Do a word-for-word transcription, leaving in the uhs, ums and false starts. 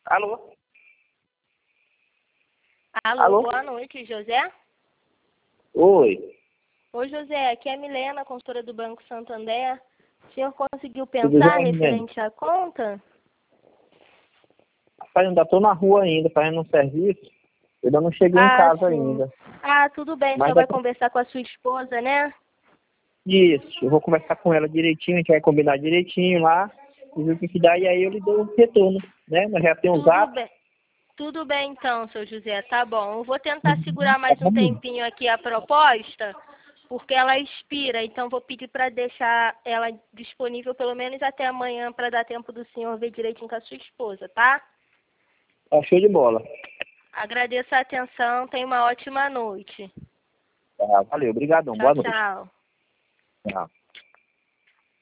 Alô? Alô, Alô? boa noite, José. Oi. Oi, José, aqui é a Milena, consultora do Banco Santander. O senhor conseguiu Tudo pensar bem, Milena? referente à conta? Rapaz, ainda tô na rua ainda, fazendo um serviço. Eu ainda não cheguei em Ah, casa sim. ainda. Ah, tudo bem, o Mas senhor vai daqui... conversar com a sua esposa, né? Isso, eu vou conversar com ela direitinho, a gente vai combinar direitinho lá, e ver o que que dá, e aí eu lhe dou um retorno, né? Nós já temos um Tudo zap. bem. Tudo bem então, seu José, tá bom. Eu vou tentar segurar mais um tempinho aqui a proposta, porque ela expira, então vou pedir para deixar ela disponível pelo menos até amanhã para dar tempo do senhor ver direitinho com a sua esposa, tá? Tá show de bola. Agradeço a atenção, tenha uma ótima noite. Tá, valeu, obrigadão, Tchau, boa noite. tchau. Tchau.